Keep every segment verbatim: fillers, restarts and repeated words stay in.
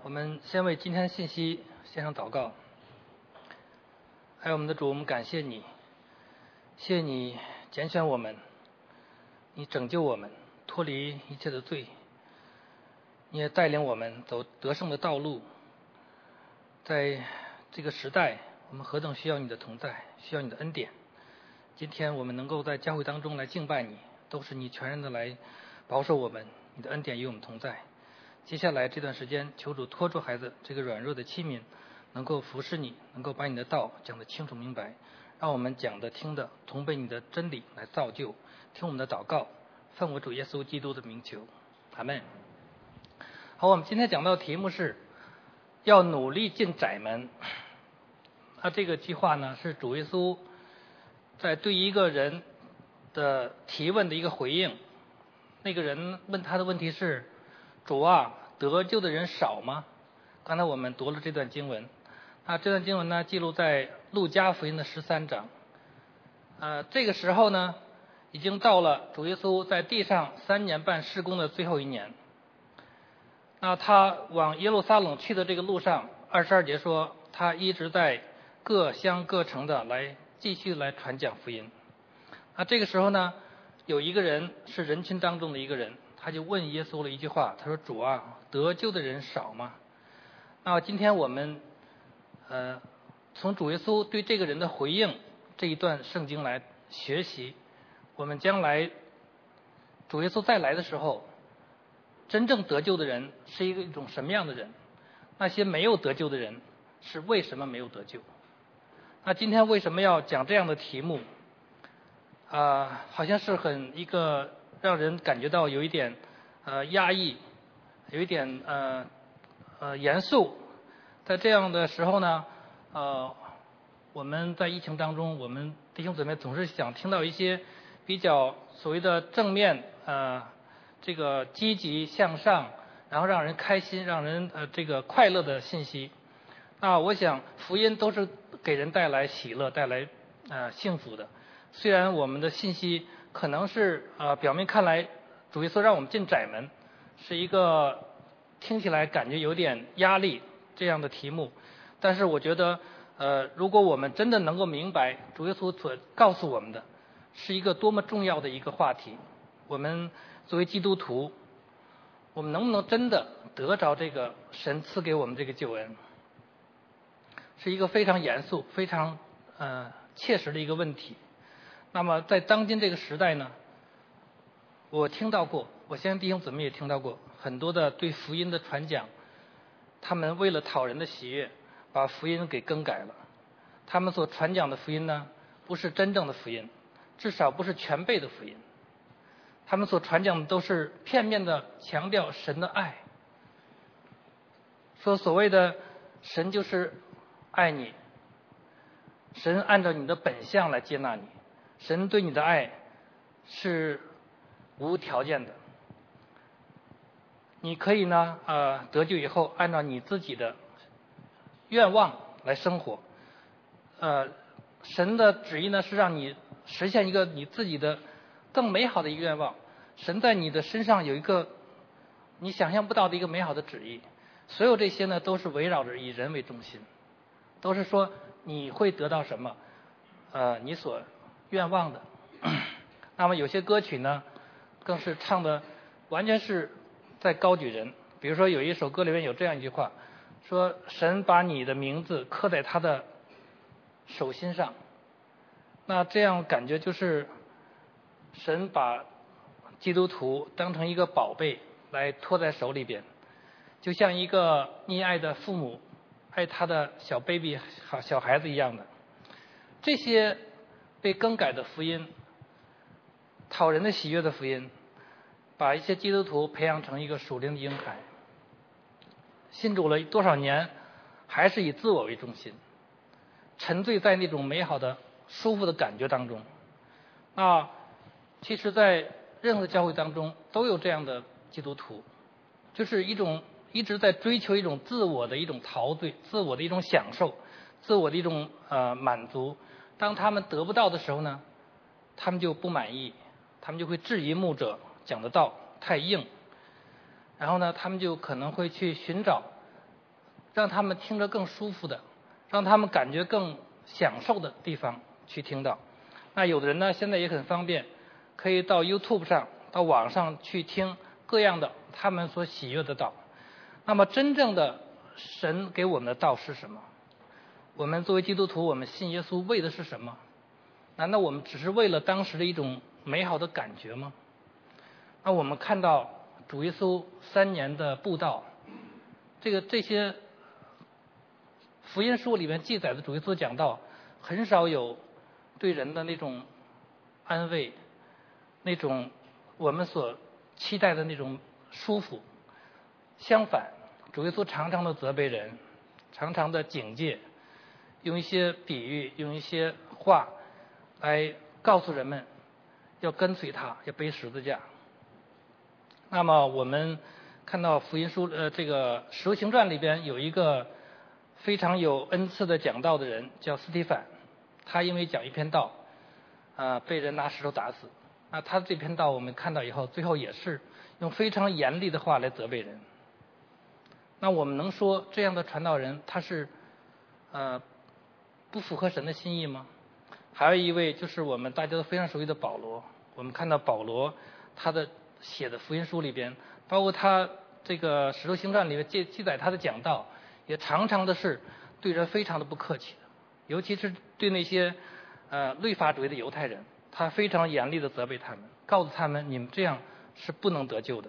我们先为今天的信息献上祷告。还有我们的主，我们感谢你，谢谢你拣选我们，你拯救我们脱离一切的罪，你也带领我们走得胜的道路。在这个时代，我们何等需要你的同在，需要你的恩典。今天我们能够在教会当中来敬拜你，都是你全然的来保守我们，你的恩典与我们同在。接下来这段时间，求主托住孩子这个软弱的器皿，能够服侍你，能够把你的道讲得清楚明白，让我们讲的听的同被你的真理来造就。听我们的祷告，奉我主耶稣基督的名求，阿们。好，我们今天讲到的题目是要努力进窄门。那这个计划呢，是主耶稣在对一个人的提问的一个回应。那个人问他的问题是：主啊，得救的人少吗？刚才我们读了这段经文，啊，这段经文呢记录在路加福音的十三章。呃，这个时候呢，已经到了主耶稣在地上三年半事工的最后一年。那他往耶路撒冷去的这个路上，二十二节说，他一直在各乡各城的来继续来传讲福音。那这个时候呢，有一个人是人群当中的一个人。他就问耶稣了一句话，他说：主啊，得救的人少吗？那今天我们呃从主耶稣对这个人的回应这一段圣经来学习，我们将来主耶稣再来的时候，真正得救的人是一个一种什么样的人？那些没有得救的人是为什么没有得救？那今天为什么要讲这样的题目？啊、呃，好像是很一个让人感觉到有一点呃压抑，有一点呃呃严肃。在这样的时候呢，呃，我们在疫情当中，我们弟兄姊妹总是想听到一些比较所谓的正面呃这个积极向上，然后让人开心、让人呃这个快乐的信息。那我想福音都是给人带来喜乐、带来呃幸福的。虽然我们的信息可能是呃表面看来主耶稣让我们进窄门，是一个听起来感觉有点压力这样的题目，但是我觉得呃如果我们真的能够明白主耶稣所告诉我们的是一个多么重要的一个话题，我们作为基督徒，我们能不能真的得着这个神赐给我们这个救恩，是一个非常严肃、非常呃切实的一个问题。那么在当今这个时代呢，我听到过，我相信弟兄姊妹也听到过很多的对福音的传讲，他们为了讨人的喜悦，把福音给更改了。他们所传讲的福音呢，不是真正的福音，至少不是全备的福音。他们所传讲的都是片面的强调神的爱，说所谓的神就是爱你，神按照你的本相来接纳你，神对你的爱是无条件的。你可以呢，呃，得救以后按照你自己的愿望来生活。呃，神的旨意呢是让你实现一个你自己的更美好的一个愿望。神在你的身上有一个你想象不到的一个美好的旨意。所有这些呢都是围绕着以人为中心，都是说你会得到什么，呃，你所愿望的。那么有些歌曲呢，更是唱的完全是在高举人。比如说有一首歌里面有这样一句话，说神把你的名字刻在他的手心上。那这样感觉就是神把基督徒当成一个宝贝来托在手里边，就像一个溺爱的父母爱他的小 baby 小孩子一样的。这些被更改的福音，讨人的喜悦的福音，把一些基督徒培养成一个属灵的婴孩，信主了多少年还是以自我为中心，沉醉在那种美好的舒服的感觉当中。那其实在任何教会当中都有这样的基督徒，就是一种一直在追求一种自我的一种陶醉，自我的一种享受，自我的一种呃满足。当他们得不到的时候呢，他们就不满意，他们就会质疑牧者讲的道太硬，然后呢他们就可能会去寻找让他们听着更舒服的，让他们感觉更享受的地方去听到。那有的人呢，现在也很方便，可以到 YouTube 上、到网上去听各样的他们所喜悦的道。那么真正的神给我们的道是什么？我们作为基督徒，我们信耶稣为的是什么？难道我们只是为了当时的一种美好的感觉吗？那我们看到主耶稣三年的布道，这个这些福音书里面记载的主耶稣讲道，很少有对人的那种安慰，那种我们所期待的那种舒服。相反，主耶稣常常的责备人，常常的警戒，用一些比喻，用一些话来告诉人们要跟随他，要背十字架。那么我们看到福音书呃这个《使徒行传》里边有一个非常有恩赐的讲道的人，叫司提反。他因为讲一篇道啊、呃、被人拿石头打死。那他这篇道我们看到以后，最后也是用非常严厉的话来责备人。那我们能说这样的传道人他是呃不符合神的心意吗？还有一位就是我们大家都非常熟悉的保罗。我们看到保罗他的写的福音书里边，包括他这个《使徒行传》里面记记载他的讲道，也常常的是对人非常的不客气的，尤其是对那些呃律法主义的犹太人，他非常严厉的责备他们，告诉他们你们这样是不能得救的。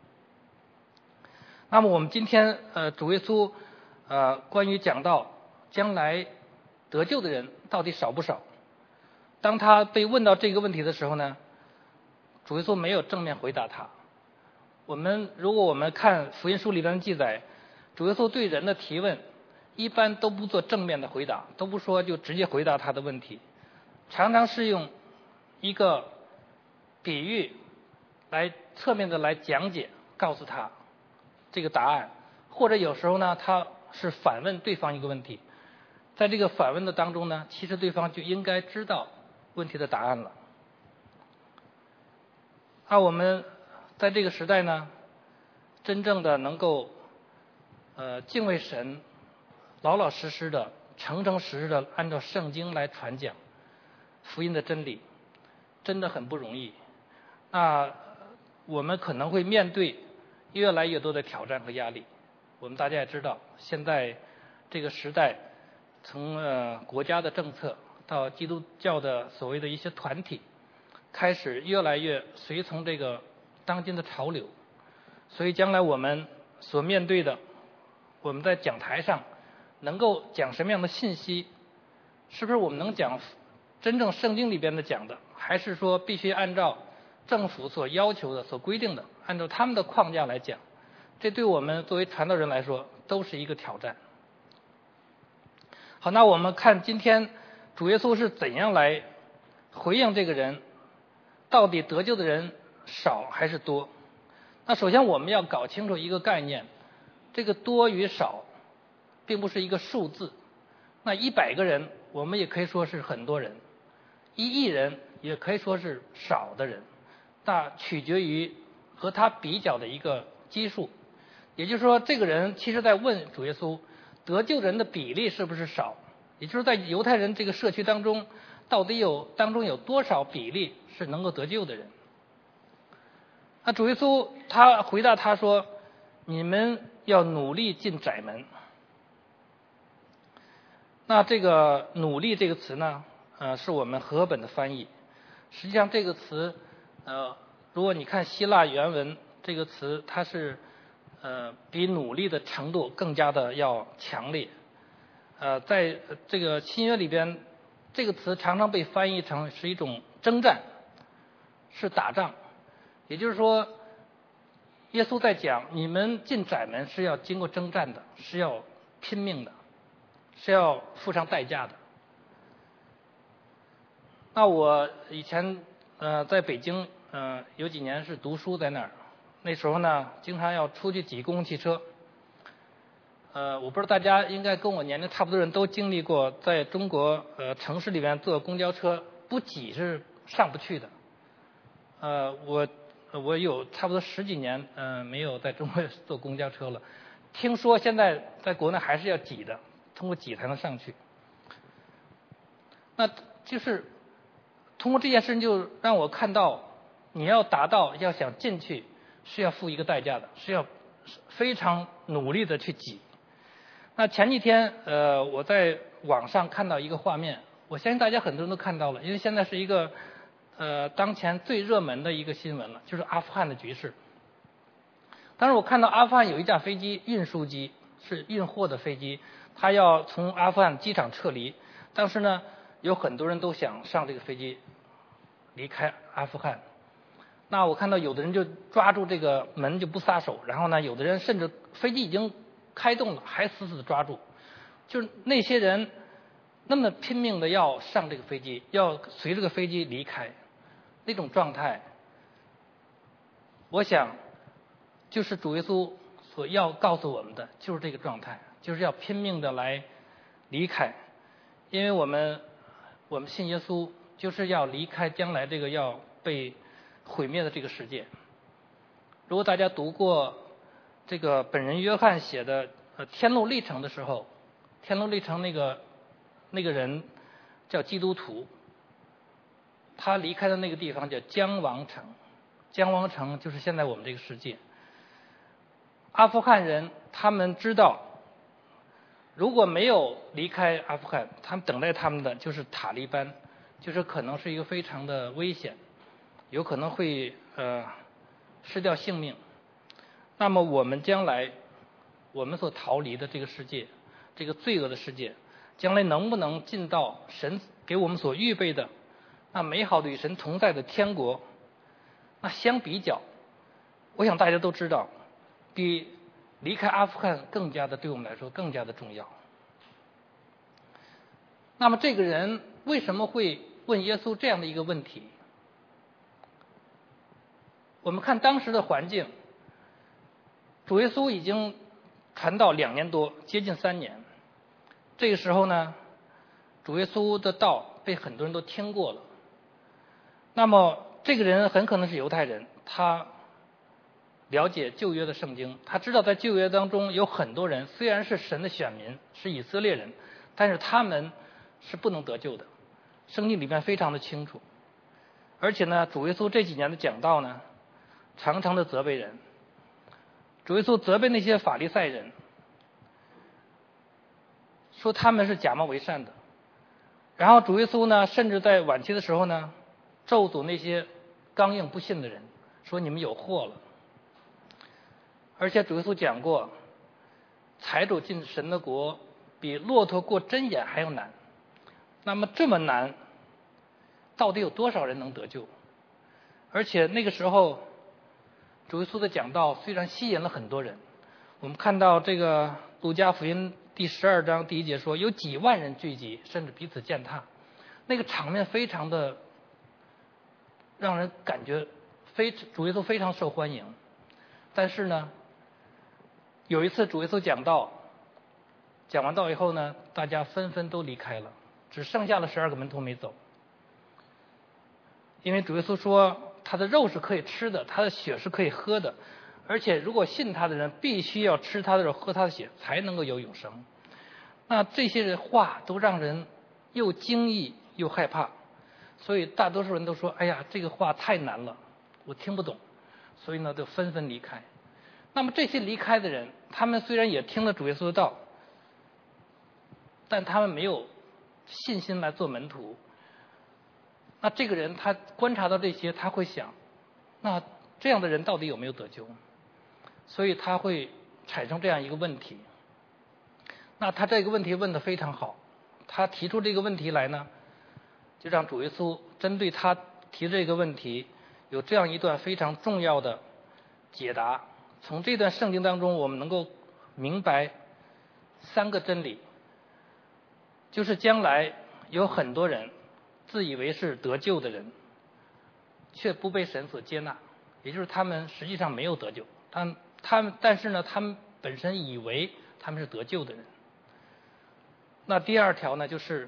那么我们今天呃主耶稣呃关于讲道将来得救的人到底少不少？当他被问到这个问题的时候呢，主耶稣没有正面回答他。我们如果我们看福音书里边的记载，主耶稣对人的提问一般都不做正面的回答，都不说就直接回答他的问题，常常是用一个比喻来侧面的来讲解，告诉他这个答案，或者有时候呢他是反问对方一个问题，在这个反问的当中呢，其实对方就应该知道问题的答案了。那我们在这个时代呢，真正的能够呃敬畏神，老老实实的、诚诚实实的按照圣经来传讲福音的真理，真的很不容易。那我们可能会面对越来越多的挑战和压力。我们大家也知道，现在这个时代，从呃国家的政策到基督教的所谓的一些团体，开始越来越随从这个当今的潮流。所以将来我们所面对的，我们在讲台上能够讲什么样的信息，是不是我们能讲真正圣经里边的讲的，还是说必须按照政府所要求的、所规定的，按照他们的框架来讲？这对我们作为传道人来说都是一个挑战。好，那我们看今天主耶稣是怎样来回应这个人，到底得救的人少还是多？那首先我们要搞清楚一个概念，这个多与少并不是一个数字。那一百个人我们也可以说是很多人，一亿人也可以说是少的人，那取决于和他比较的一个基数。也就是说，这个人其实在问主耶稣，得救人的比例是不是少？也就是在犹太人这个社区当中，到底有当中有多少比例是能够得救的人？那主耶稣他回答他说：“你们要努力进窄门。”那这个“努力”这个词呢，呃，是我们和合本的翻译。实际上这个词，呃，如果你看希腊原文，这个词它是呃比努力的程度更加的要强烈。呃，在这个新约里边，这个词常常被翻译成是一种征战，是打仗。也就是说，耶稣在讲你们进窄门是要经过征战的，是要拼命的，是要付上代价的。那我以前呃在北京呃有几年是读书在那儿，那时候呢经常要出去挤公共汽车。呃，我不知道大家应该跟我年龄差不多人都经历过，在中国呃城市里面坐公交车不挤是上不去的。呃，我我有差不多十几年嗯、呃、没有在中国坐公交车了， 听说现在在国内还是要挤的，通过挤才能上去。那就是通过这件事情，就让我看到，你要达到，要想进去，是要付一个代价的，是要非常努力的去挤。那前几天，呃，我在网上看到一个画面，我相信大家很多人都看到了，因为现在是一个呃当前最热门的一个新闻了，就是阿富汗的局势。当时我看到阿富汗有一架飞机，运输机是运货的飞机，它要从阿富汗机场撤离。当时呢，有很多人都想上这个飞机离开阿富汗。那我看到有的人就抓住这个门就不撒手，然后呢，有的人甚至飞机已经开动了，还死死的抓住。就是那些人那么拼命的要上这个飞机，要随这个飞机离开，那种状态，我想就是主耶稣所要告诉我们的，就是这个状态，就是要拼命的来离开，因为我们我们信耶稣，就是要离开将来这个要被毁灭的这个世界。如果大家读过这个本人约翰写的呃《天路历程》的时候，天路历程那个那个人叫基督徒，他离开的那个地方叫姜王城，姜王城就是现在我们这个世界。阿富汗人他们知道，如果没有离开阿富汗，他们等待他们的就是塔利班，就是可能是一个非常的危险，有可能会呃失掉性命。那么我们将来我们所逃离的这个世界，这个罪恶的世界，将来能不能进到神给我们所预备的那美好的与神同在的天国？那相比较，我想大家都知道，比离开阿富汗更加的对我们来说更加的重要。那么这个人为什么会问耶稣这样的一个问题？我们看当时的环境，主耶稣已经传道两年多，接近三年。这个时候呢，主耶稣的道被很多人都听过了。那么这个人很可能是犹太人，他了解旧约的圣经，他知道在旧约当中有很多人虽然是神的选民，是以色列人，但是他们是不能得救的，圣经里面非常的清楚。而且呢，主耶稣这几年的讲道呢，常常的责备人。主耶稣责备那些法利赛人，说他们是假冒为善的。然后主耶稣呢，甚至在晚期的时候呢，咒诅那些刚硬不信的人，说你们有祸了。而且主耶稣讲过，财主进神的国比骆驼过针眼还要难。那么这么难，到底有多少人能得救？而且那个时候主耶稣的讲道虽然吸引了很多人，我们看到这个路加福音第十二章第一节说，有几万人聚集，甚至彼此践踏，那个场面非常的让人感觉非主耶稣非常受欢迎。但是呢，有一次主耶稣讲道，讲完道以后呢，大家纷纷都离开了，只剩下了十二个门徒没走。因为主耶稣说，他的肉是可以吃的，他的血是可以喝的，而且如果信他的人必须要吃他的肉喝他的血才能够有永生。那这些话都让人又惊异又害怕，所以大多数人都说，哎呀，这个话太难了，我听不懂，所以呢就纷纷离开。那么这些离开的人，他们虽然也听了主耶稣的道，但他们没有信心来做门徒。那这个人他观察到这些，他会想，那这样的人到底有没有得救？所以他会产生这样一个问题。那他这个问题问得非常好，他提出这个问题来呢，就让主耶稣针对他提这个问题有这样一段非常重要的解答。从这段圣经当中，我们能够明白三个真理，就是将来有很多人自以为是得救的人，却不被神所接纳，也就是他们实际上没有得救，他们他们但是呢，他们本身以为他们是得救的人。那第二条呢，就是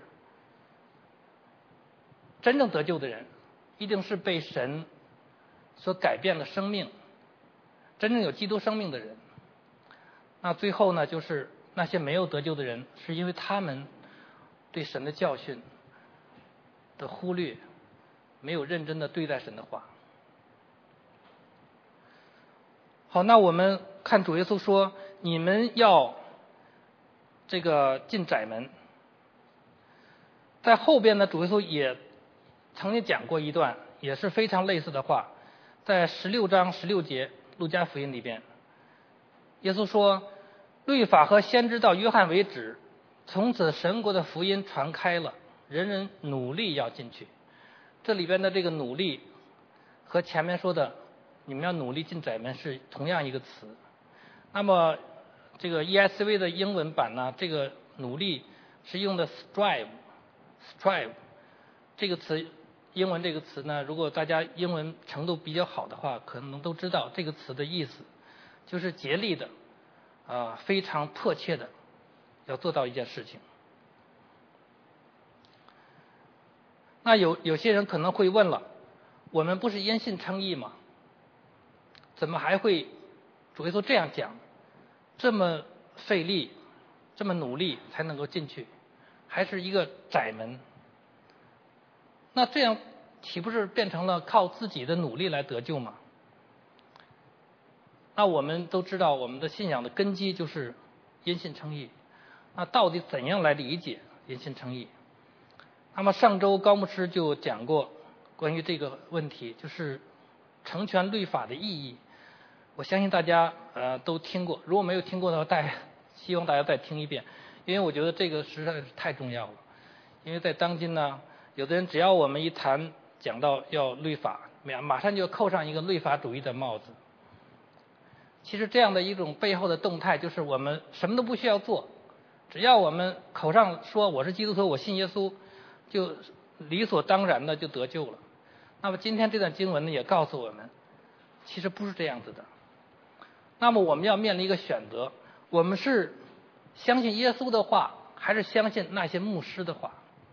真正得救的人，一定是被神所改变了生命，真正有基督生命的人。 那最后呢，就是那些没有得救的人，是因为他们对神的教训的忽略，没有认真的对待神的话。好，那我们看主耶稣说，你们要这个进窄门。在后边呢，主耶稣也曾经讲过一段也是非常类似的话，在十六章十六节路加福音里边，耶稣说，律法和先知到约翰为止，从此神国的福音传开了，人人努力要进去。这里边的这个努力和前面说的你们要努力进窄门是同样一个词。那么这个 E S V 的英文版呢，这个努力是用的 strive strive 这个词，英文这个词呢，如果大家英文程度比较好的话，可能都知道这个词的意思，就是竭力的啊、非常迫切的要做到一件事情。那有有些人可能会问了，我们不是因信称义吗？怎么还会主耶稣这样讲，这么费力这么努力才能够进去，还是一个窄门？那这样岂不是变成了靠自己的努力来得救吗？那我们都知道我们的信仰的根基就是因信称义，那到底怎样来理解因信称义？那么上周高牧师就讲过关于这个问题，就是成全律法的意义。我相信大家呃都听过，如果没有听过的话，大希望大家再听一遍，因为我觉得这个实在是太重要了。因为在当今呢，有的人只要我们一谈讲到要律法，马上就扣上一个律法主义的帽子。其实这样的一种背后的动态，就是我们什么都不需要做，只要我们口上说我是基督徒，我信耶稣，就理所当然的就得救了。那么今天这段经文呢，也告诉我们，其实不是这样子的。那么我们要面临一个选择，我们是相信耶稣的话，还是相信那些牧师的话？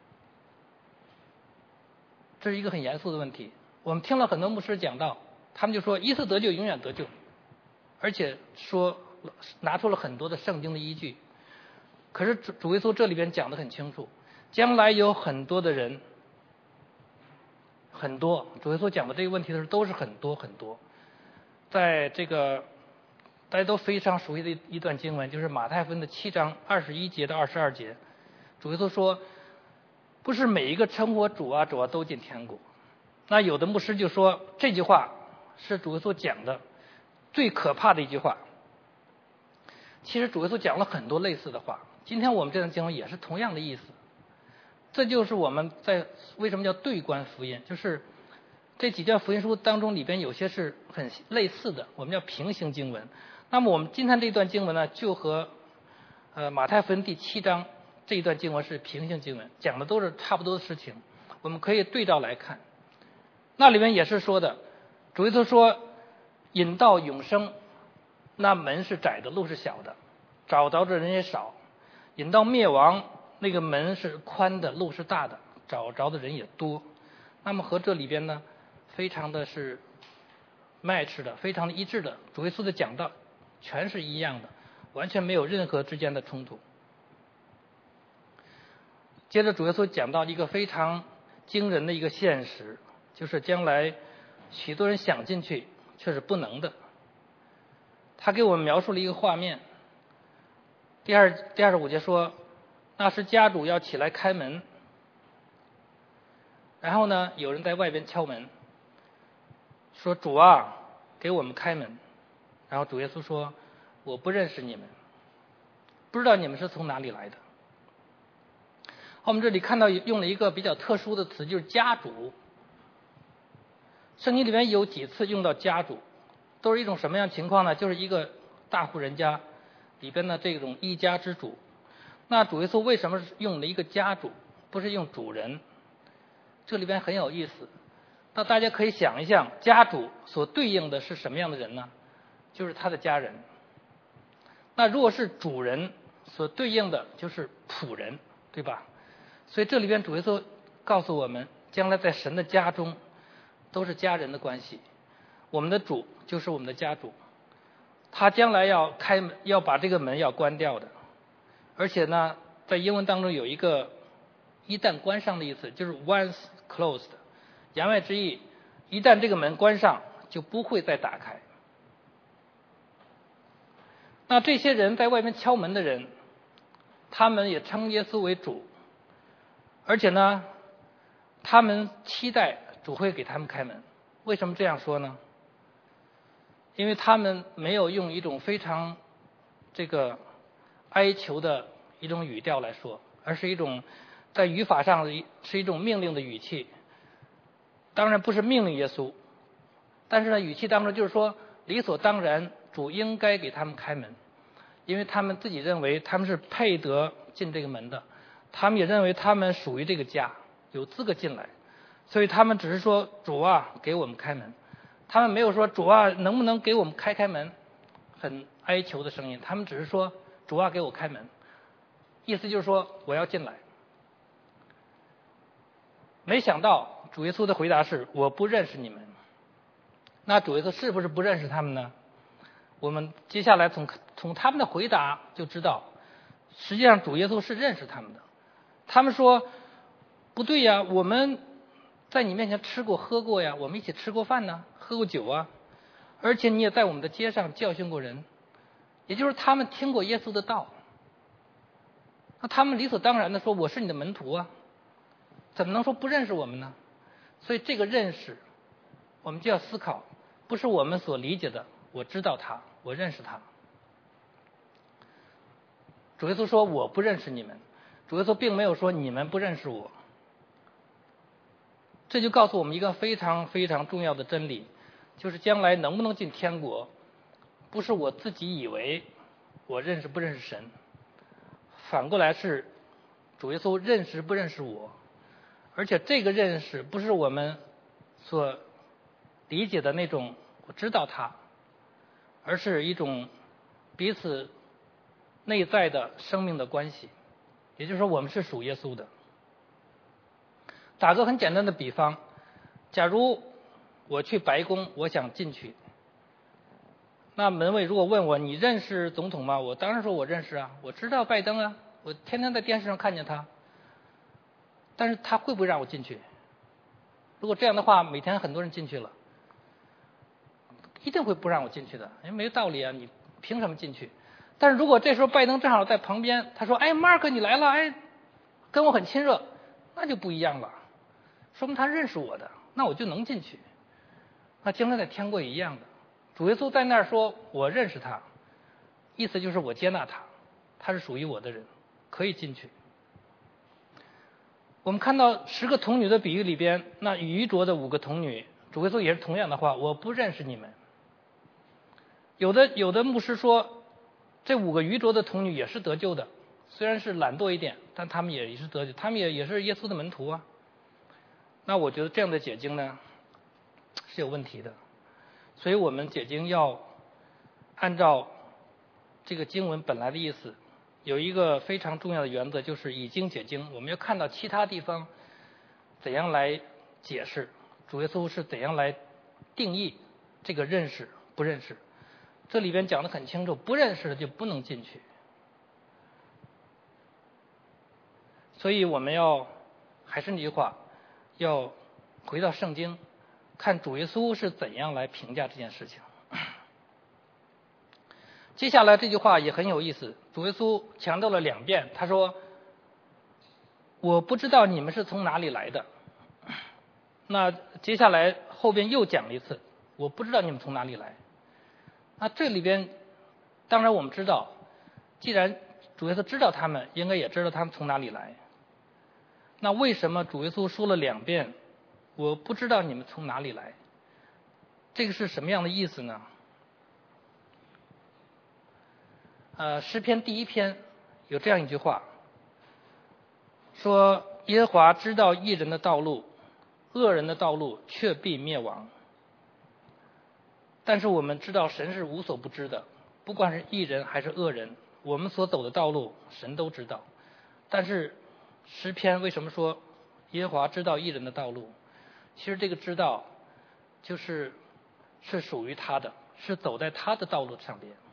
这是一个很严肃的问题。我们听了很多牧师讲道，他们就说一次得救永远得救，而且说拿出了很多的圣经的依据。可是主主耶稣这里边讲得很清楚，将来有很多的人，很多主耶稣讲的这个问题的时候都是很多很多。在这个大家都非常熟悉的一段经文，就是马太福音的七章二十一节到二十二节，主耶稣说，不是每一个称呼我主啊主啊都进天国。那有的牧师就说这句话是主耶稣讲的最可怕的一句话。其实主耶稣讲了很多类似的话，今天我们这段经文也是同样的意思。这就是我们在为什么叫对观福音，就是这几卷福音书当中里边有些是很类似的，我们叫平行经文。那么我们今天这段经文呢，就和呃马太福音第七章这一段经文是平行经文，讲的都是差不多的事情，我们可以对照来看。那里面也是说的，主耶稣说，引到永生，那门是窄的，路是小的，找着的人也少；引到灭亡，那个门是宽的，路是大的，找着的人也多。那么和这里边呢，非常的是match的，非常的一致的，主耶稣的讲道全是一样的，完全没有任何之间的冲突。接着主耶稣讲到一个非常惊人的一个现实，就是将来许多人想进去却是不能的。他给我们描述了一个画面，第二第二十五节说，那时家主要起来开门，然后呢有人在外边敲门，说主啊给我们开门。然后主耶稣说，我不认识你们，不知道你们是从哪里来的。我们这里看到用了一个比较特殊的词，就是家主。圣经里面有几次用到家主，都是一种什么样的情况呢？就是一个大户人家里边的这种一家之主。那主耶稣为什么用了一个家主，不是用主人？这里边很有意思。那大家可以想一想，家主所对应的是什么样的人呢？就是他的家人。那如果是主人，所对应的就是仆人，对吧？所以这里边主耶稣告诉我们，将来在神的家中都是家人的关系。我们的主就是我们的家主， 他将来要开门，要把这个门要关掉的。而且呢，在英文当中有一个一旦关上的意思，就是 once closed， 言外之意，一旦这个门关上就不会再打开。那这些人在外面敲门的人，他们也称耶稣为主，而且呢，他们期待主会给他们开门。为什么这样说呢？因为他们没有用一种非常这个哀求的一种语调来说，而是一种在语法上是一种命令的语气。当然不是命令耶稣，但是呢，语气当中就是说理所当然，主应该给他们开门，因为他们自己认为他们是配得进这个门的，他们也认为他们属于这个家，有资格进来，所以他们只是说主啊，给我们开门。他们没有说主啊，能不能给我们开开门，很哀求的声音。他们只是说主啊，给我开门，意思就是说我要进来。没想到主耶稣的回答是我不认识你们。那主耶稣是不是不认识他们呢？我们接下来从从他们的回答就知道，实际上主耶稣是认识他们的。他们说不对呀，我们在你面前吃过喝过呀，我们一起吃过饭呢，喝过酒啊，而且你也在我们的街上教训过人，也就是他们听过耶稣的道。那他们理所当然的说我是你的门徒啊，怎么能说不认识我们呢？所以这个认识我们就要思考，不是我们所理解的我知道他，我认识他。主耶稣说我不认识你们，主耶稣并没有说你们不认识我。这就告诉我们一个非常非常重要的真理，就是将来能不能进天国，不是我自己以为我认识不认识神，反过来是主耶稣认识不认识我。而且这个认识不是我们所理解的那种我知道他，而是一种彼此内在的生命的关系，也就是说我们是属耶稣的。打个很简单的比方，假如我去白宫，我想进去，那门卫如果问我你认识总统吗？我当然说我认识啊，我知道拜登啊，我天天在电视上看见他。但是他会不会让我进去？如果这样的话，每天很多人进去了，一定会不让我进去的，因为没有道理啊，你凭什么进去？但是如果这时候拜登正好在旁边，他说哎 Mark 你来了，哎跟我很亲热，那就不一样了，说明他认识我的，那我就能进去。那将来在天国也一样的，主耶稣在那儿说我认识他，意思就是我接纳他，他是属于我的人，可以进去。我们看到十个童女的比喻里边，那愚拙的五个童女，主耶稣也是同样的话，我不认识你们。有的有的牧师说，这五个愚拙的童女也是得救的，虽然是懒惰一点，但他们也是得救，他们也也是耶稣的门徒啊。那我觉得这样的解经呢是有问题的，所以我们解经要按照这个经文本来的意思。有一个非常重要的原则，就是以经解经。我们要看到其他地方怎样来解释，主耶稣是怎样来定义这个认识不认识。这里边讲得很清楚，不认识的就不能进去。所以我们要还是那句话，要回到圣经，看主耶稣是怎样来评价这件事情。接下来这句话也很有意思，主耶稣强调了两遍，他说我不知道你们是从哪里来的。那接下来后边又讲了一次，我不知道你们从哪里来。那这里边当然我们知道，既然主耶稣知道他们，应该也知道他们从哪里来。那为什么主耶稣说了两遍我不知道你们从哪里来，这个是什么样的意思呢？呃，诗篇第一篇有这样一句话，说耶和华知道义人的道路，恶人的道路却必灭亡。但是我们知道神是无所不知的，不管是义人还是恶人，我们所走的道路神都知道。但是诗篇为什么说耶和华知道义人的道路？其实这个知道就是是属于他的，是走在他的道路上边。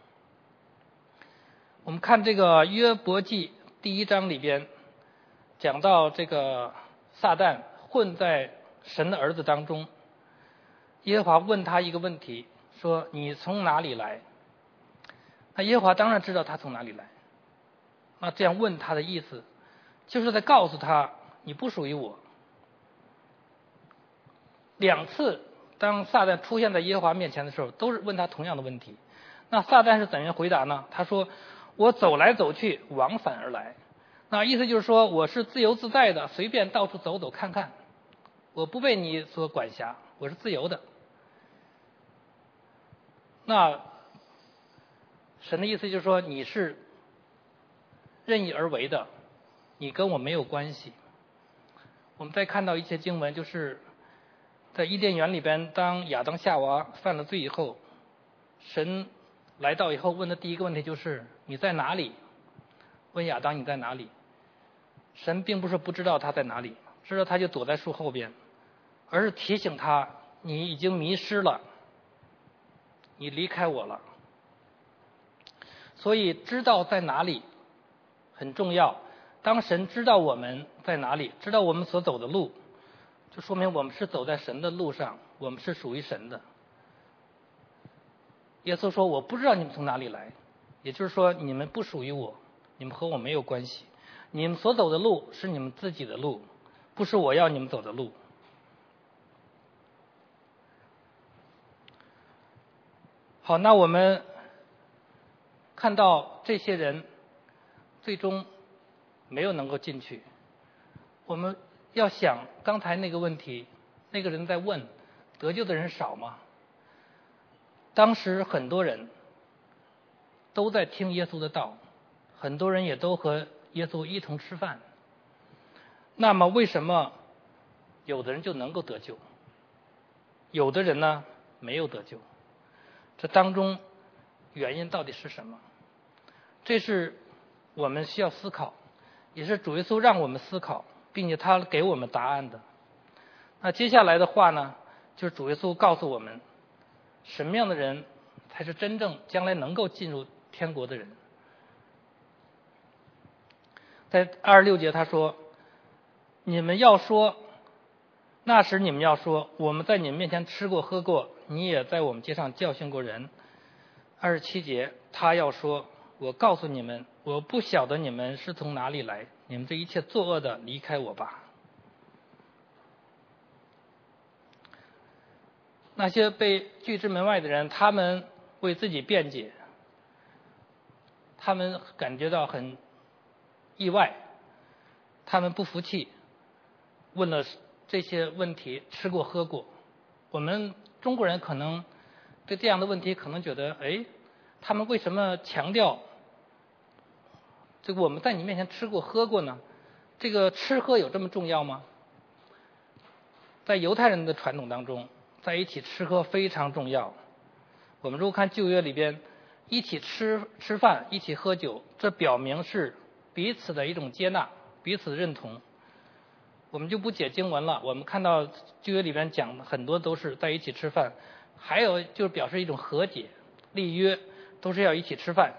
我们看这个约伯记第一章里边讲到这个撒旦混在神的儿子当中，耶和华问他一个问题，说你从哪里来？那耶和华当然知道他从哪里来，那这样问他的意思就是在告诉他你不属于我。两次当撒旦出现在耶和华面前的时候，都是问他同样的问题。那撒旦是怎样回答呢？他说我走来走去，往返而来。那意思就是说我是自由自在的，随便到处走走看看，我不被你所管辖，我是自由的。那神的意思就是说你是任意而为的，你跟我没有关系。我们再看到一些经文，就是在伊甸园里边，当亚当夏娃犯了罪以后，神来到以后问的第一个问题就是你在哪里？问亚当你在哪里？神并不是不知道他在哪里，知道他就躲在树后边，而是提醒他你已经迷失了，你离开我了。所以知道在哪里很重要。当神知道我们在哪里，知道我们所走的路，就说明我们是走在神的路上，我们是属于神的。耶稣说我不知道你们从哪里来，也就是说你们不属于我，你们和我没有关系，你们所走的路是你们自己的路，不是我要你们走的路。好，那我们看到这些人最终没有能够进去，我们要想刚才那个问题，那个人在问得救的人少吗？当时很多人都在听耶稣的道，很多人也都和耶稣一同吃饭。那么为什么有的人就能够得救，有的人呢没有得救？这当中原因到底是什么？这是我们需要思考，也是主耶稣让我们思考，并且他给我们答案的。那接下来的话呢，就是主耶稣告诉我们什么样的人才是真正将来能够进入天国的人。在二十六节他说，你们要说，那时你们要说，我们在你们面前吃过喝过，你也在我们街上教训过人。二十七节他要说，我告诉你们，我不晓得你们是从哪里来，你们这一切作恶的离开我吧。那些被拒之门外的人，他们为自己辩解，他们感觉到很意外，他们不服气，问了这些问题，吃过喝过。我们中国人可能对这样的问题可能觉得，哎，他们为什么强调这个我们在你面前吃过喝过呢？这个吃喝有这么重要吗？在犹太人的传统当中，在一起吃喝非常重要。我们如果看旧约里边，一起吃吃饭，一起喝酒，这表明是彼此的一种接纳，彼此认同。我们就不解经文了，我们看到旧约里边讲的很多都是在一起吃饭，还有就是表示一种和解，立约都是要一起吃饭。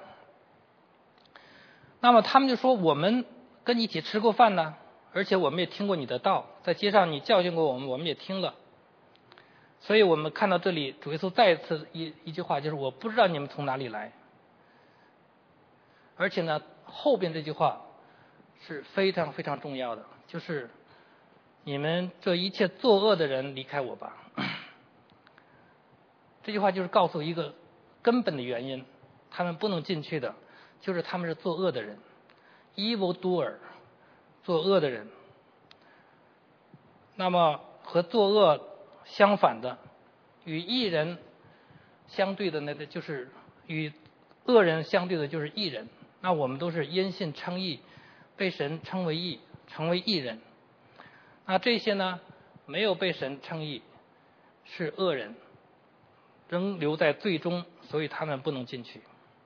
那么他们就说，我们跟你一起吃过饭呢，而且我们也听过你的道，在街上你教训过我们，我们也听了。所以我们看到这里，主耶稣再一次一一句话，就是我不知道你们从哪里来。而且呢，后边这句话是非常非常重要的，就是你们这一切作恶的人离开我吧。这句话就是告诉一个根本的原因，他们不能进去的，就是他们是作恶的人 ，evil doer， 作恶的人。那么和作恶相反的，与义人相对的那个就是与恶人相对的就是义人。那我们都是因信称义，被神称为义，成为义人。那这些呢，没有被神称义，是恶人，仍留在罪中，所以他们不能进去。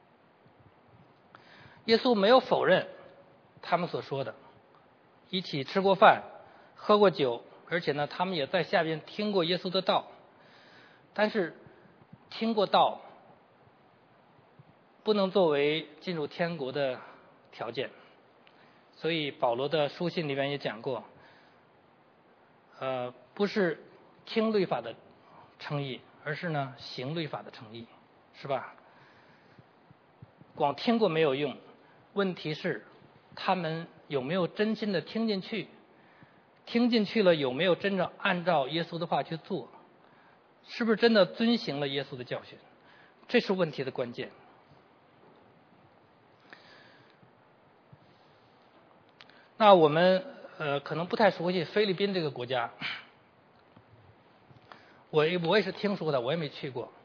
耶稣没有否认他们所说的，一起吃过饭，喝过酒，而且呢，他们也在下边听过耶稣的道。但是听过道， 不能作为进入天国的条件。所以保罗的书信里面也讲过，呃，不是听律法的称义，而是呢行律法的称义，是吧？光听过没有用，问题是他们有没有真心的听进去？听进去了，有没有真正按照耶稣的话去做？是不是真的遵行了耶稣的教训？这是问题的关键。那我们呃可能不太熟悉菲律宾这个国家，我我也是听说的，我也没去过。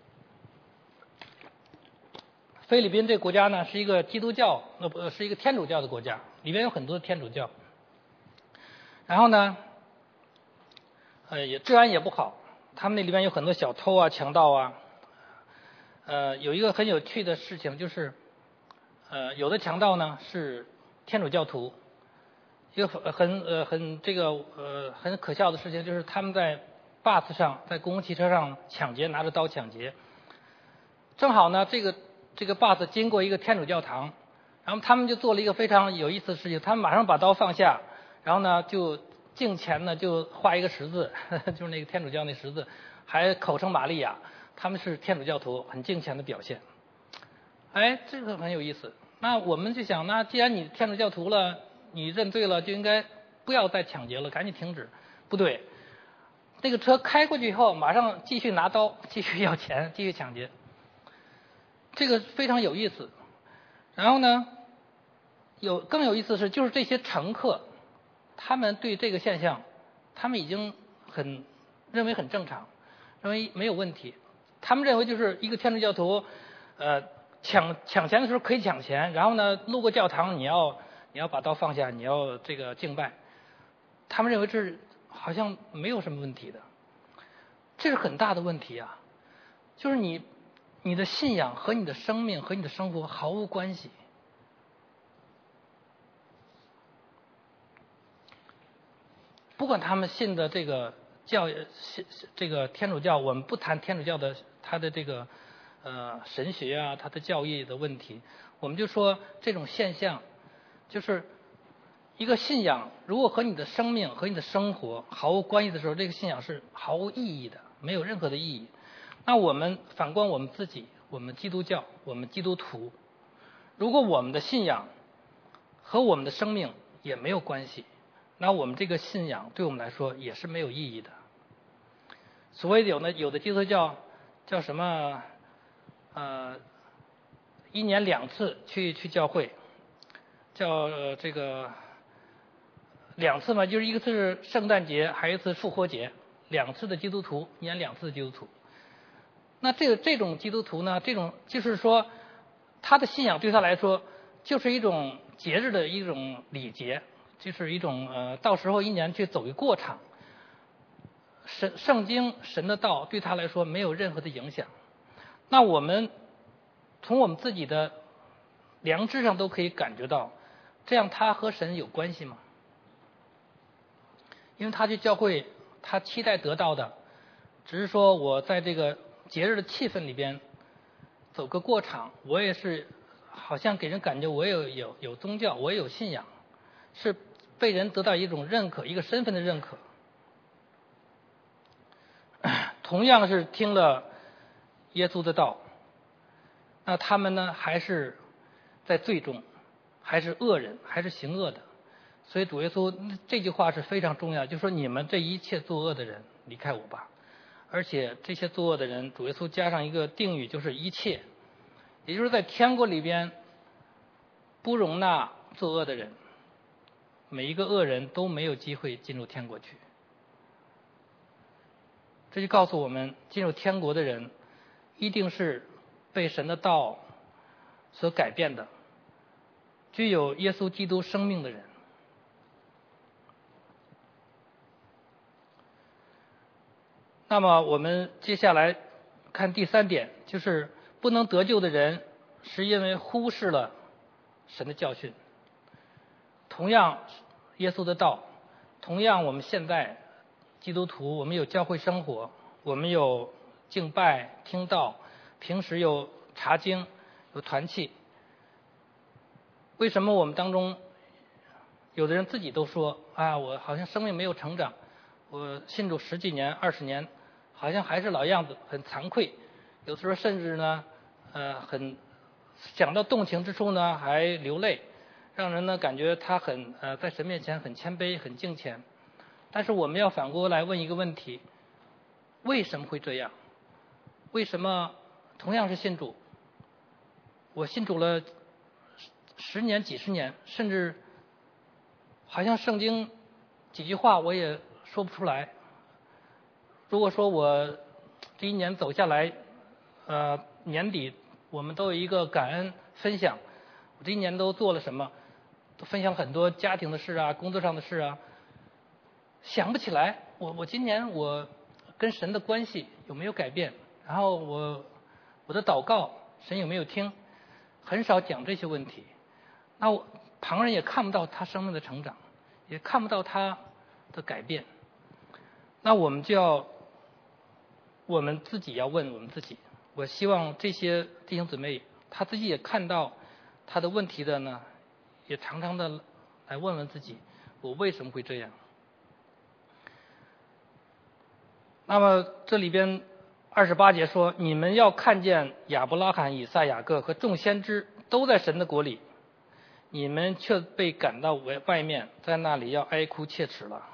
菲律宾这个国家呢是一个基督教，呃不是一个天主教的国家，里面有很多天主教。然后呢，呃也治安也不好，他们那里面有很多小偷啊、强盗啊。呃，有一个很有趣的事情就是，呃，有的强盗呢是天主教徒。一个很呃很这个呃很可笑的事情就是他们在 bus 上，在公共汽车上抢劫，拿着刀抢劫。正好呢，这个这个 bus 经过一个天主教堂，然后他们就做了一个非常有意思的事情，他们马上把刀放下，然后呢就镜前呢就画一个十字，呵呵就是那个天主教那十字，还口称玛利亚，他们是天主教徒，很敬虔的表现。哎，这个很有意思。那我们就想，那既然你天主教徒了，你认罪了，就应该不要再抢劫了，赶紧停止。不对，那个车开过去以后，马上继续拿刀，继续要钱，继续抢劫。这个非常有意思。然后呢，有更有意思的是，就是这些乘客，他们对这个现象，他们已经很认为很正常，认为没有问题。他们认为就是一个天主教徒，呃，抢抢钱的时候可以抢钱，然后呢，路过教堂你要你要把刀放下，你要这个敬拜。他们认为这是好像没有什么问题的，这是很大的问题啊！就是你你的信仰和你的生命和你的生活毫无关系。不管他们信的这个教这个天主教，我们不谈天主教的他的这个呃神学啊，他的教义的问题，我们就说这种现象，就是一个信仰如果和你的生命和你的生活毫无关系的时候，这个信仰是毫无意义的，没有任何的意义。那我们反观我们自己，我们基督教，我们基督徒，如果我们的信仰和我们的生命也没有关系，那我们这个信仰对我们来说也是没有意义的。所谓有的有的基督教叫什么呃一年两次去去教会，叫、呃、这个两次嘛，就是一个次是圣诞节，还有一次复活节，两次的基督徒，一年两次的基督徒。那这个这种基督徒呢，这种就是说他的信仰对他来说就是一种节日的一种礼节，就是一种呃到时候一年去走一个过场。神圣经神的道对他来说没有任何的影响。那我们从我们自己的良知上都可以感觉到，这样他和神有关系吗？因为他去教会，他期待得到的只是说我在这个节日的气氛里边走个过场，我也是好像给人感觉我也有有有宗教，我也有信仰，是被人得到一种认可，一个身份的认可。同样是听了耶稣的道，那他们呢还是在罪中，还是恶人，还是行恶的。所以主耶稣这句话是非常重要，就是说你们这一切作恶的人离开我吧。而且这些作恶的人，主耶稣加上一个定语，就是一切，也就是在天国里边不容纳作恶的人，每一个恶人都没有机会进入天国去。这就告诉我们，进入天国的人一定是被神的道所改变的，具有耶稣基督生命的人。那么我们接下来看第三点，就是不能得救的人是因为忽视了神的教训。同样耶稣的道，同样我们现在基督徒，我们有教会生活，我们有敬拜听道，平时有查经， 有团契。为什么我们当中有的人自己都说啊，我好像生命没有成长，我信主十几年、二十年，好像还是老样子，很惭愧。有时候甚至呢，呃，很想到动情之处呢，还流泪，让人呢感觉他很呃在神面前很谦卑、很敬虔。但是我们要反过来问一个问题：为什么会这样？为什么同样是信主，我信主了十年、几十年，甚至好像圣经几句话我也说不出来。如果说我这一年走下来，呃，年底我们都有一个感恩分享，我这一年都做了什么，都分享很多家庭的事啊，工作上的事啊，想不起来。我我今年我跟神的关系有没有改变？然后我我的祷告神有没有听？很少讲这些问题。那我旁人也看不到他生命的成长，也看不到他的改变。那我们就要我们自己要问我们自己。我希望这些弟兄姊妹他自己也看到他的问题的呢，也常常的来问问自己，我为什么会这样？那么这里边二十八节说，你们要看见亚伯拉罕、以撒、雅各和众先知都在神的国里，你们却被赶到外外面，在那里要哀哭切齿了。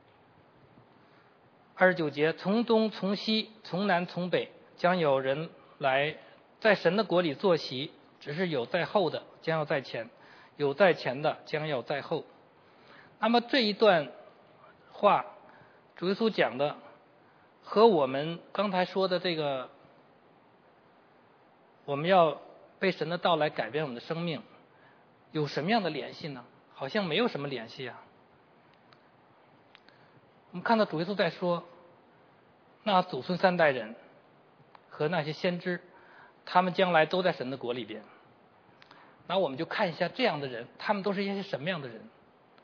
二十九节，从东从西从南从北，将有人来在神的国里坐席，只是有在后的将要在前，有在前的将要在后。那么这一段话主耶稣讲的和我们刚才说的这个我们要被神的道来改变我们的生命有什么样的联系呢？好像没有什么联系啊。我们看到主耶稣在说，那祖孙三代人和那些先知，他们将来都在神的国里边。那我们就看一下这样的人，他们都是一些什么样的人。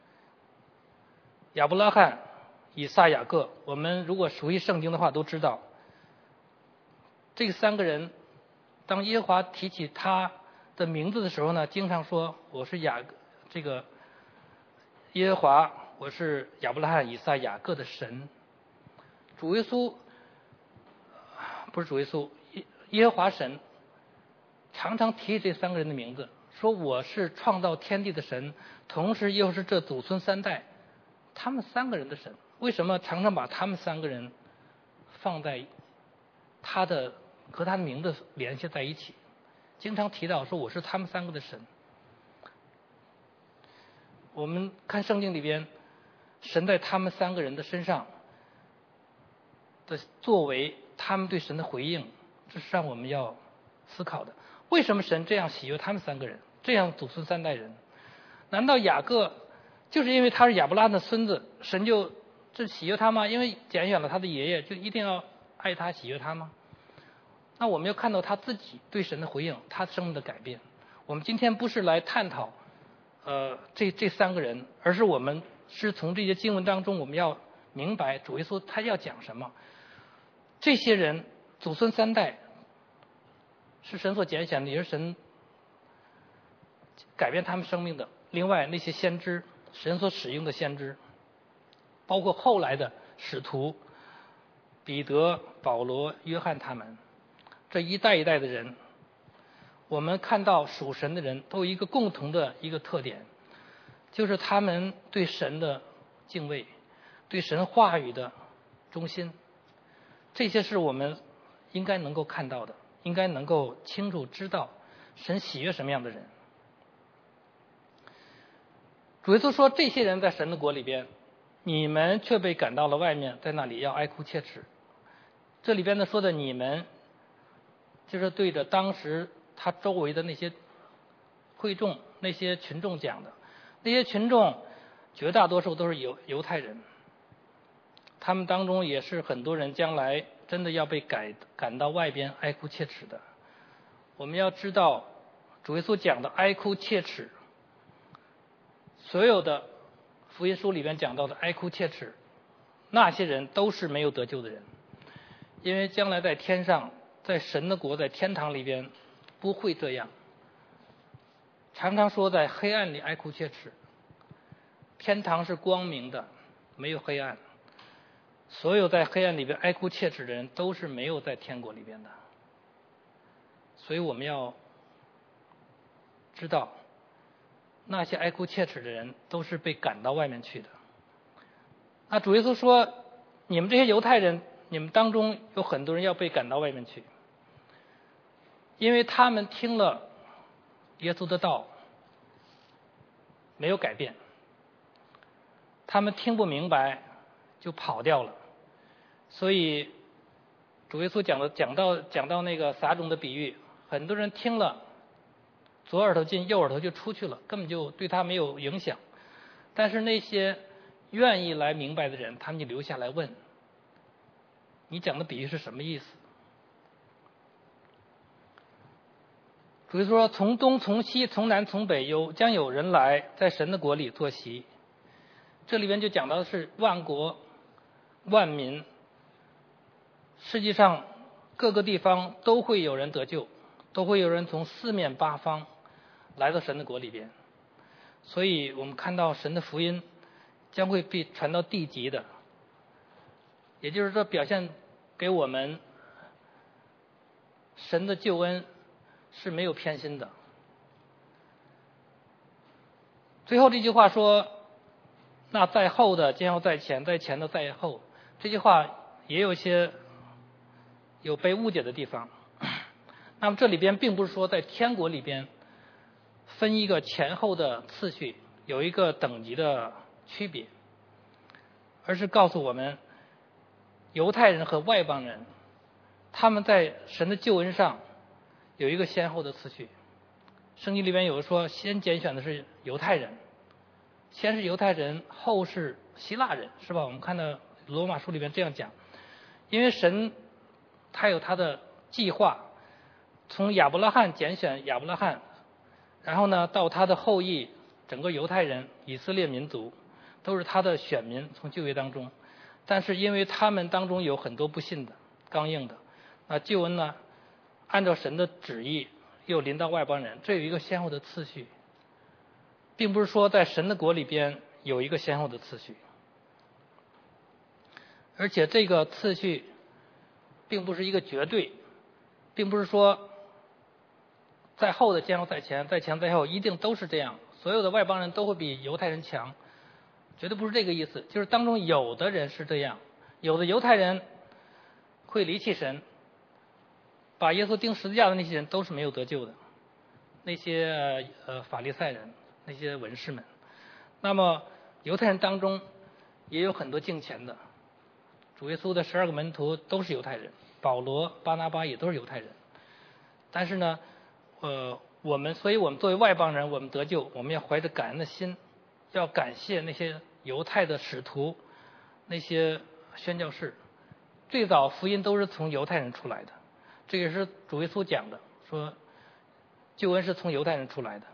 亚伯拉罕、以撒、雅各，我们如果熟悉圣经的话都知道，这三个人当耶和华提起他的名字的时候呢，经常说我是雅这个耶和华，我是亚伯拉罕、以撒、雅各的神。主耶稣不是主耶稣，耶和华神常常提这三个人的名字，说我是创造天地的神，同时又是这祖孙三代他们三个人的神。为什么常常把他们三个人放在他的和他的名字联系在一起，经常提到说我是他们三个的神。我们看圣经里边神在他们三个人的身上的作为，他们对神的回应，这是让我们要思考的。为什么神这样喜悦他们三个人，这样祖孙三代人？难道雅各就是因为他是亚伯拉罕的孙子，神就这喜悦他吗？因为拣选了他的爷爷，就一定要爱他喜悦他吗？那我们要看到他自己对神的回应，他生命的改变。我们今天不是来探讨呃这这三个人，而是我们是从这些经文当中，我们要明白主耶稣他要讲什么。这些人祖孙三代是神所拣选的，也是神改变他们生命的。另外那些先知，神所使用的先知，包括后来的使徒彼得、保罗、约翰他们，这一代一代的人，我们看到属神的人都有一个共同的一个特点，就是他们对神的敬畏，对神话语的忠心。这些是我们应该能够看到的，应该能够清楚知道神喜悦什么样的人。主耶稣说，这些人在神的国里边，你们却被赶到了外面，在那里要哀哭切齿。这里边呢说的你们，就是对着当时他周围的那些会众、那些群众讲的。那些群众绝大多数都是犹犹太人，他们当中也是很多人将来真的要被赶赶到外边哀哭切齿的。我们要知道主耶稣讲的哀哭切齿，所有的福音书里面讲到的哀哭切齿，那些人都是没有得救的人，因为将来在天上，在神的国，在天堂里边不会这样。 常常说在黑暗里哀哭切齿，天堂是光明的，没有黑暗。所有在黑暗里边哀哭切齿的人，都是没有在天国里边的。所以我们要知道，那些哀哭切齿的人都是被赶到外面去的。那主耶稣说，你们这些犹太人，你们当中有很多人要被赶到外面去，因为他们听了耶稣的道没有改变，他们听不明白就跑掉了。所以主耶稣讲的讲到讲到那个撒种的比喻，很多人听了左耳朵进右耳朵就出去了，根本就对他没有影响。但是那些愿意来明白的人，他们就留下来问，你讲的比喻是什么意思？主耶稣说，从东从西从南从北有将有人来在神的国里坐席。这里边就讲到的是万国万民，世界上各个地方都会有人得救，都会有人从四面八方来到神的国里边。所以我们看到神的福音将会被传到地极的，也就是说表现给我们神的救恩是没有偏心的。最后这句话说，那在后的将要在前，在前的在后，这句话也有一些有被误解的地方。那么这里边并不是说在天国里边分一个前后的次序，有一个等级的区别，而是告诉我们犹太人和外邦人他们在神的救恩上有一个先后的次序。圣经里边有说，先拣选的是犹太人，先是犹太人，后是希腊人，是吧？我们看到罗马书里边这样讲，因为神他有他的计划，从亚伯拉罕拣选亚伯拉罕，然后呢到他的后裔整个犹太人以色列民族都是他的选民，从旧约当中。但是因为他们当中有很多不信的刚硬的，那救恩呢按照神的旨意又临到外邦人，这有一个先后的次序，并不是说在神的国里边有一个先后的次序。而且这个次序并不是一个绝对，并不是说在后的先后在前，在前在后一定都是这样，所有的外邦人都会比犹太人强，绝对不是这个意思。就是当中有的人是这样，有的犹太人会离弃神，把耶稣钉十字架的那些人都是没有得救的，那些呃法利赛人，那些文士们。那么犹太人当中也有很多敬虔的，主耶稣的十二个门徒都是犹太人，保罗、巴拿巴也都是犹太人。但是呢，呃，我们，所以我们作为外邦人，我们得救，我们要怀着感恩的心，要感谢那些犹太的使徒，那些宣教士。最早福音都是从犹太人出来的，这也是主耶稣讲的，说救恩是从犹太人出来的。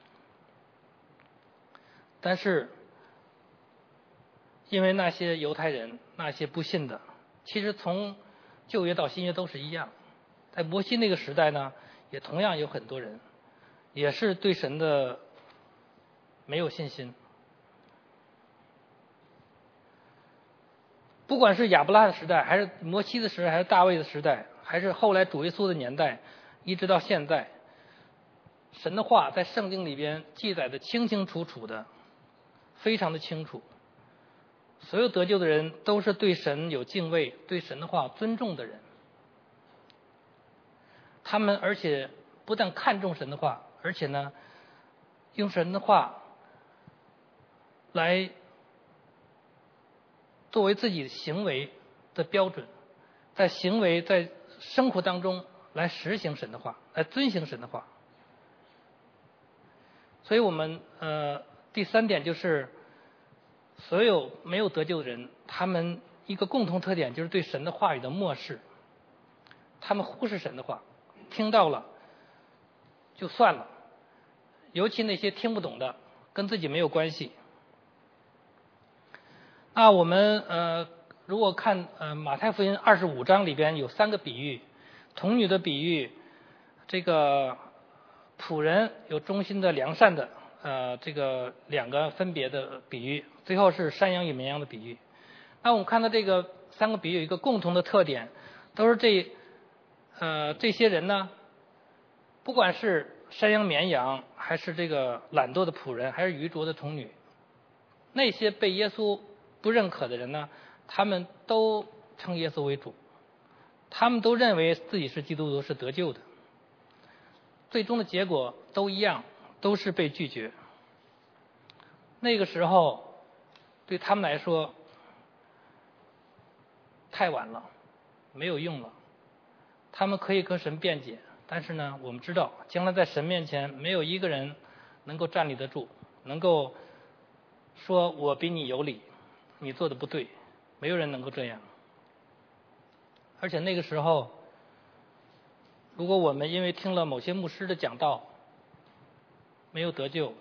但是因为那些犹太人，那些不信的，其实从旧约到新约都是一样，在摩西那个时代呢，也同样有很多人也是对神的没有信心。不管是亚伯拉罕的时代，还是摩西的时代，还是大卫的时代，还是后来主耶稣的年代，一直到现在，神的话在圣经里边记载的清清楚楚的，非常的清楚。所有得救的人都是对神有敬畏，对神的话尊重的人。他们而且不但看重神的话，而且呢，用神的话来作为自己的行为的标准，在行为在生活当中来实行神的话，来遵行神的话。所以我们呃第三点就是，所有没有得救的人，他们一个共同特点就是对神的话语的漠视，他们忽视神的话，听到了就算了，尤其那些听不懂的，跟自己没有关系。那我们呃，如果看呃马太福音二十五章里边有三个比喻，童女的比喻，这个仆人有忠心的、良善的，呃，这个两个分别的比喻，最后是山羊与绵羊的比喻。那我们看到这个三个比喻有一个共同的特点，都是这呃这些人呢，不管是山羊、绵羊，还是这个懒惰的仆人，还是愚拙的童女，那些被耶稣不认可的人呢，他们都称耶稣为主，他们都认为自己是基督徒，是得救的。最终的结果都一样，都是被拒绝。那个时候对他们来说太晚了，没有用了。他们可以跟神辩解，但是呢，我们知道将来在神面前没有一个人能够站立得住，能够说我比你有理，你做的不对，没有人能够这样。而且那个时候，如果我们因为听了某些牧师的讲道没有得救，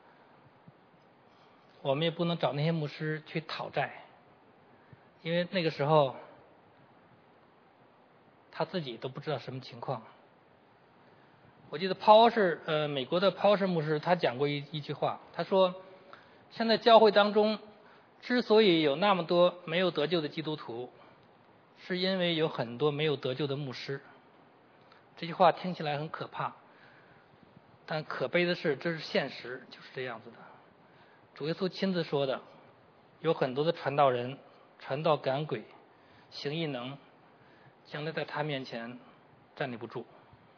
我们也不能找那些牧师去讨债，因为那个时候他自己都不知道什么情况。我记得抛是呃美国的抛氏牧师，他讲过一一句话，他说现在教会当中之所以有那么多没有得救的基督徒，是因为有很多没有得救的牧师。这句话听起来很可怕，但可悲的是这是现实，就是这样子的。主耶稣亲自说的，有很多的传道人传道赶鬼行异能，将来在他面前站立不住。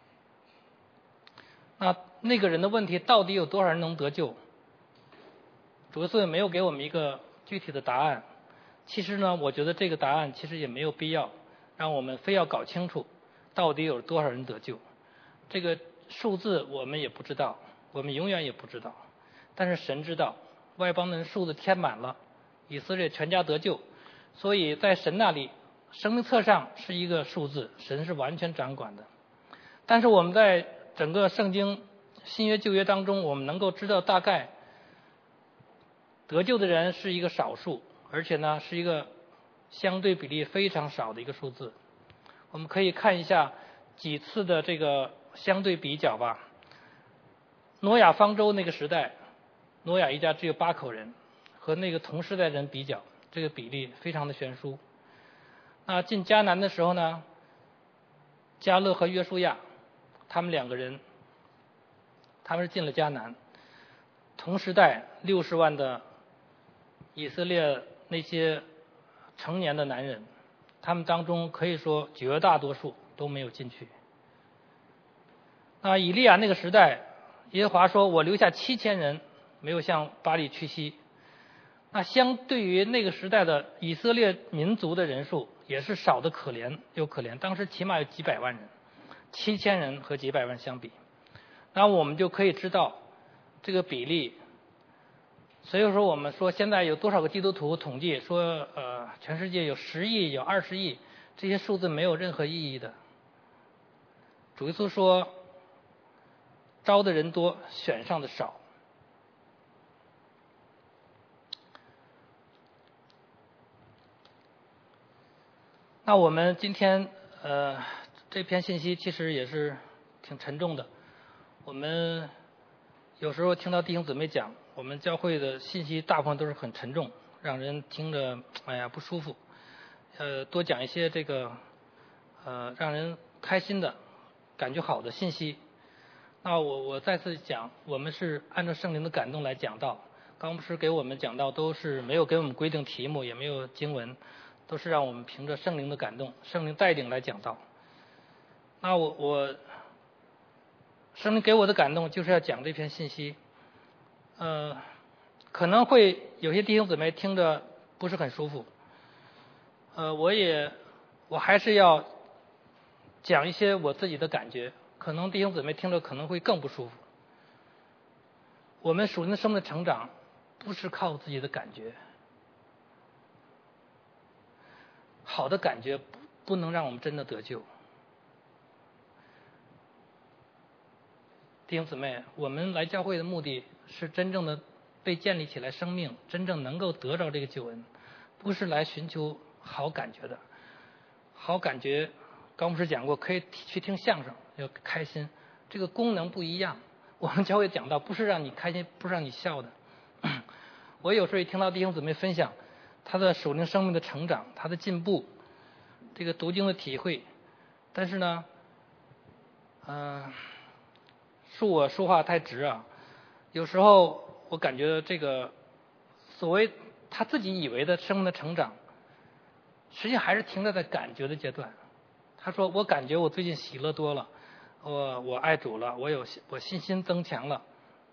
那那个人的问题到底有多少人能得救？主耶稣也没有给我们一个具体的答案。其实呢，我觉得这个答案其实也没有必要让我们非要搞清楚到底有多少人得救。这个数字我们也不知道，我们永远也不知道。但是神知道，外邦人数字填满了，以色列全家得救，所以在神那里，生命册上是一个数字，神是完全掌管的。但是我们在整个圣经新约旧约当中，我们能够知道大概得救的人是一个少数，而且呢是一个相对比例非常少的一个数字。我们可以看一下几次的这个相对比较吧。挪亚方舟那个时代，挪亚一家只有八口人，和那个同时代人比较，这个比例非常的悬殊。那进迦南的时候呢，迦勒和约书亚他们两个人，他们是进了迦南，同时代六十万的以色列那些成年的男人，他们当中可以说绝大多数都没有进去。那以利亚那个时代，耶和华说我留下七千人没有向巴力屈膝。那相对于那个时代的以色列民族的人数也是少的可怜又可怜，当时起码有几百万人，七千人和几百万相比，那我们就可以知道这个比例。所以说我们说现在有多少个基督徒，统计说呃全世界有十亿有二十亿，这些数字没有任何意义的。主耶稣说招的人多，选上的少。那我们今天呃这篇信息其实也是挺沉重的。我们有时候听到弟兄姊妹讲，我们教会的信息大部分都是很沉重，让人听着哎呀不舒服。呃，多讲一些这个呃让人开心的、感觉好的信息。那我我再次讲，我们是按照圣灵的感动来讲道。刚不是给我们讲道都是没有给我们规定题目，也没有经文，都是让我们凭着圣灵的感动、圣灵带领来讲道。那我我圣灵给我的感动就是要讲这篇信息。呃，可能会有些弟兄姊妹听着不是很舒服。呃，我也我还是要讲一些我自己的感觉，可能弟兄姊妹听着可能会更不舒服。我们属灵的生命的成长不是靠自己的感觉，好的感觉不不能让我们真的得救。弟兄姊妹，我们来教会的目的是真正的被建立起来生命，真正能够得着这个救恩，不是来寻求好感觉的。好感觉刚不是讲过可以去听相声要开心， 这个功能不一样。我们教会讲到，不是让你开心，不是让你笑的。我有时候也听到弟兄姊妹分享他的属灵生命的成长，他的进步，这个读经的体会。但是呢，嗯、呃，恕我说话太直啊，有时候我感觉这个所谓他自己以为的生命的成长，实际还是停留在感觉的阶段。他说：“我感觉我最近喜乐多了，我我爱主了，我有我信心增强了。”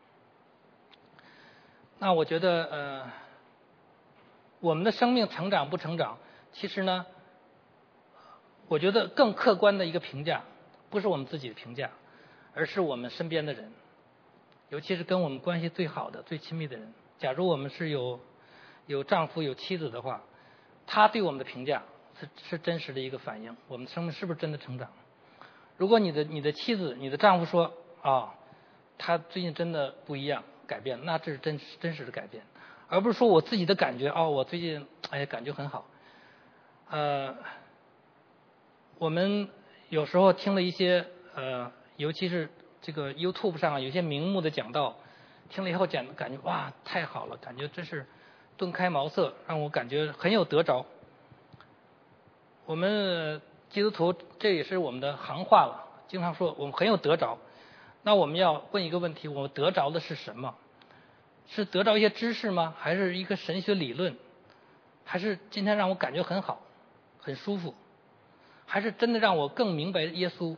那我觉得，呃，我们的生命成长不成长，其实呢，我觉得更客观的一个评价，不是我们自己的评价，而是我们身边的人，尤其是跟我们关系最好的、最亲密的人。假如我们是有有丈夫、有妻子的话，他对我们的评价是是真实的一个反应，我们的生命是不是真的成长？如果你的你的妻子、你的丈夫说啊、哦，他最近真的不一样，改变，那这是真真实的改变，而不是说我自己的感觉哦，我最近哎感觉很好。呃，我们有时候听了一些呃，尤其是这个 YouTube 上啊，有些名目的讲道，听了以后讲感觉哇太好了，感觉真是顿开茅塞，让我感觉很有得着。我们基督徒这也是我们的行话了，经常说我们很有得着。那我们要问一个问题，我们得着的是什么？是得着一些知识吗？还是一个神学理论？还是今天让我感觉很好，很舒服？还是真的让我更明白耶稣，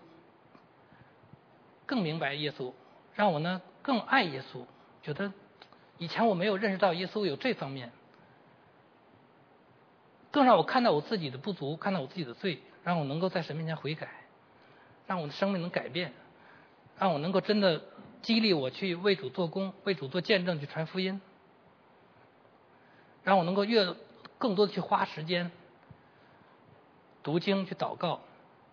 更明白耶稣，让我呢更爱耶稣，觉得以前我没有认识到耶稣有这方面，更让我看到我自己的不足，看到我自己的罪，让我能够在神面前悔改，让我的生命能改变，让我能够真的激励我去为主做工，为主做见证，去传福音，让我能够越更多的去花时间读经，去祷告。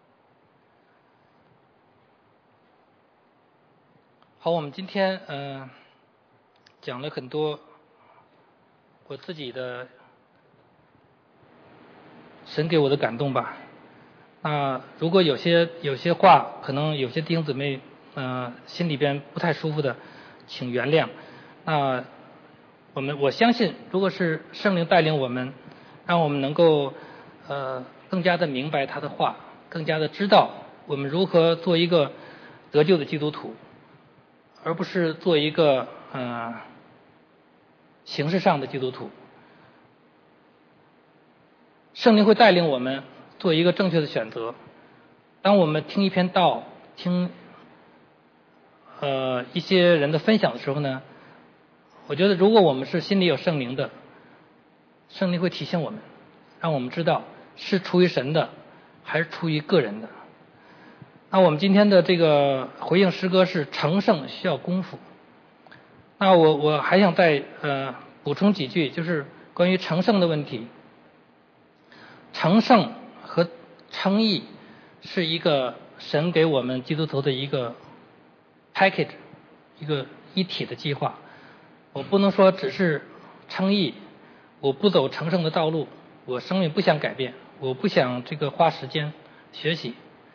好，我们今天嗯、呃、讲了很多我自己的神给我的感动吧。那如果有些有些话，可能有些弟兄姊妹呃心里边不太舒服的，请原谅。那我们我相信，如果是圣灵带领我们，让我们能够呃更加的明白他的话，更加的知道我们如何做一个得救的基督徒，而不是做一个呃形式上的基督徒。圣灵会带领我们做一个正确的选择。当我们听一篇道，听呃一些人的分享的时候呢，我觉得如果我们是心里有圣灵的，圣灵会提醒我们，让我们知道是出于神的还是出于个人的。那我们今天的这个回应诗歌是成圣需要功夫。那我我还想再呃补充几句，就是关于成圣的问题。成圣和称义是一个神给我们基督徒的一个 package， 一个一体的计划。我不能说只是称义，我不走成圣的道路，我生命不想改变，我不想这个花时间学习。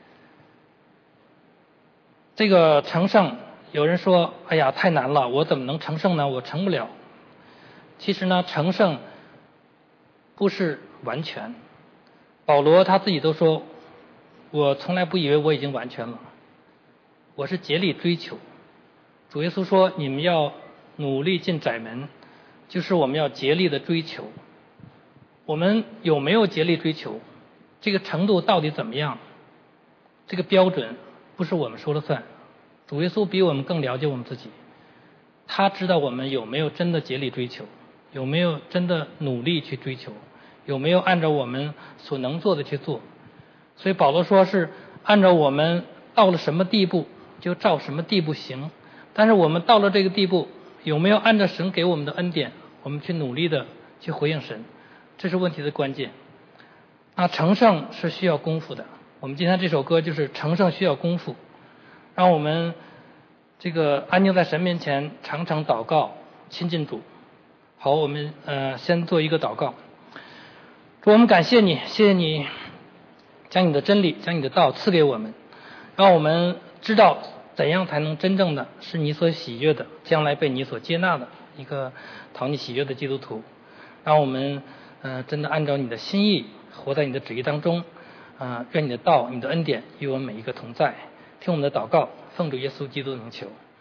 这个成圣，有人说哎呀太难了，我怎么能成圣呢？我成不了。其实呢，成圣不是完全。保罗他自己都说，我从来不以为我已经完全了，我是竭力追求。主耶稣说，你们要努力进窄门，就是我们要竭力的追求。我们有没有竭力追求，这个程度到底怎么样，这个标准不是我们说了算。主耶稣比我们更了解我们自己，他知道我们有没有真的竭力追求，有没有真的努力去追求，有没有按照我们所能做的去做。所以保罗说是按照我们到了什么地步就照什么地步行，但是我们到了这个地步，有没有按照神给我们的恩典，我们去努力的去回应神，这是问题的关键。那成圣是需要功夫的，我们今天这首歌就是成圣需要功夫，让我们这个安静在神面前，常常祷告，亲近主。好，我们呃先做一个祷告。主，我们感谢你，谢谢你将你的真理，将你的道赐给我们，让我们知道怎样才能真正的是你所喜悦的，将来被你所接纳的一个讨你喜悦的基督徒。让我们呃真的按照你的心意活在你的旨意当中。呃，愿你的道、你的恩典与我们每一个同在。听我们的祷告，奉主耶稣基督的名求。